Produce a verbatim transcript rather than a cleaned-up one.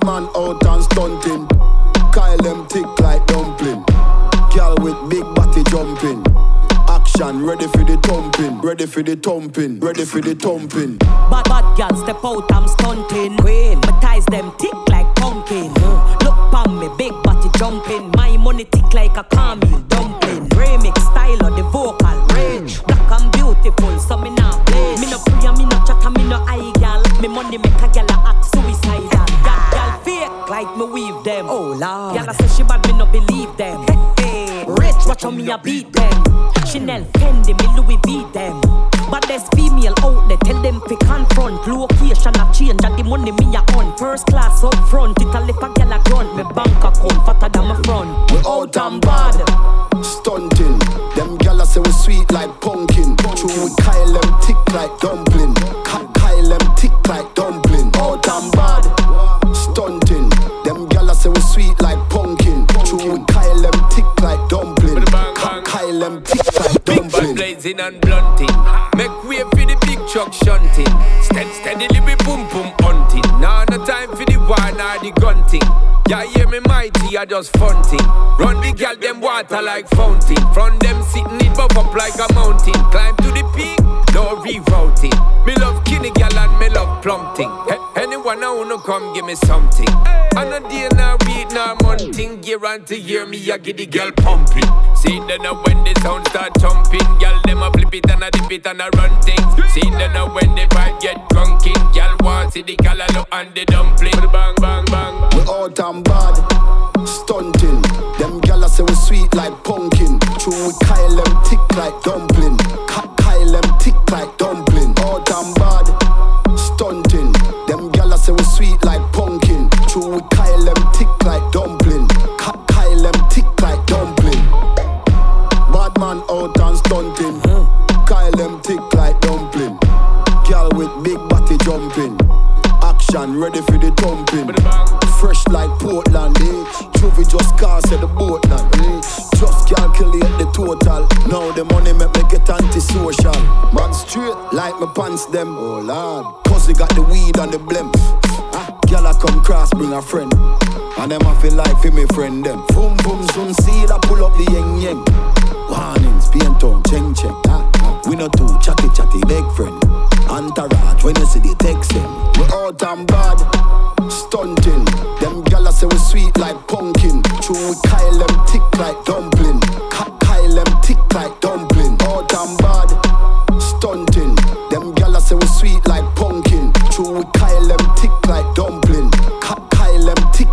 Bad man out and stunting. Kyle them thick like dumpling. Girl with big body jumping. Action, ready for the thumping. Ready for the thumping. Ready for the thumping. Bad bad girl step out, I'm stunting. Queen, my ties them thick like pumpkin. uh, Look pon me, big body jumping. My money thick like a caramel dumpling. Remix style of the vocal range. Black and beautiful, so me not play. Me no pray, me no chat, me no eye gal. Me money make a gal a act suicidal. Gal, gal fake like me weave them. Oh lord, gal say she bad, me no believe them. Hey, rich, watch how me a beat them. Chanel, Fendi, me Louis V them. But there's female out there, tell them to confront. Location a change and the money me a on. First class up front, it a lip a gal a grunt. Me bank account fatter than my front. We out and bad, stunting. Them gala say we sweet like pumpkin. True we Kyle them thick like dumpling. Ka- Kyle them thick like dumpling. Out and bad, stunting. Them gala say we sweet like pumpkin. True we Kyle them thick like dumpling. Ka- Kyle them thick like dumpling. Big bad blazing and blunting. Make way for the big truck shunting. Steady, steadily we boom boom hunting. Now no time for the war nor the gunting. Ya hear me mighty, I just funting. Run the gal them water like fountain. From them sitting it buff up like a mountain. Climb to the peak, no rerouting. Me love kinny gal and me love plumping. Hey, anyone I wanna come give me something. On a day now week now monthing. Year on to year me I get the gal pumping. See then now when the sound start jumping. Gal them a flip it and a dip it and a run things. See then now when the vibe get drunking. Gal want see the gal a look and the dumpling. Bang bang bang. We out and bad, stunting. Them gala say we sweet like pumpkin. True we Kyle them thick like dumpling. Ka- Kyle them thick like dumpling. Out and bad, stunting. Them gala say we sweet like pumpkin. True we Kyle them thick like dumpling. Ka- Kyle them thick like dumpling. Bad man out and stunting. Kyle them thick like dumpling. Girl with big body jumping. Action, ready for the thumping. Fresh like Portland, eh? Juvie just cast at the boatland, eh? Just calculate the total. Now the money make me get antisocial. Man straight like my pants them. Oh lord, cause he got the weed and the blem. Ah, girl I come cross, bring a friend. And them I feel like for me friend them. Boom boom soon see that pull up the yeng yeng. Warnings, paint on, cheng cheng. Ah, ah. We not too chatty chatty, big friend. Entourage, when you see the text them. We out and bad, stunting. Them gala say we sweet like pumpkin. True we Kyle them thick like dumpling. Ka- Kyle them thick like dumpling. Out and bad, stunting. Them gala say we sweet like pumpkin. True we Kyle them thick like dumpling. Ka- Kyle them thick